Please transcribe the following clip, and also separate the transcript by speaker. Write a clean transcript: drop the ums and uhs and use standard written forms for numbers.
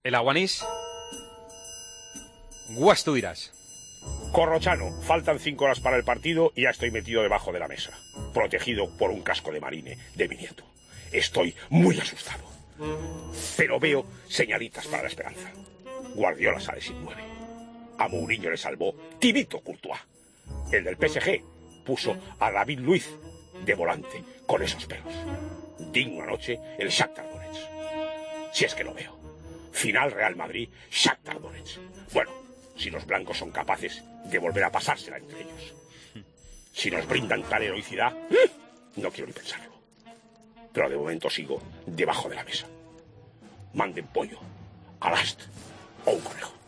Speaker 1: El Aguanís. Guas tú dirás.
Speaker 2: Corrochano, faltan 5 horas para el partido y ya estoy metido debajo de la mesa, protegido por un casco de marine de mi nieto. Estoy muy asustado, pero veo señalitas para la esperanza. Guardiola sale sin 9. A Mourinho le salvó Thibaut Courtois. El del PSG puso a David Luiz de volante con esos pelos. Digno anoche el Shakhtar Donetsk. Si es que lo veo. Final Real Madrid, Shakhtar Donetsk. Bueno, si los blancos son capaces de volver a pasársela entre ellos. Si nos brindan tal heroicidad, no quiero ni pensarlo. Pero de momento sigo debajo de la mesa. Manden pollo, alast o un conejo.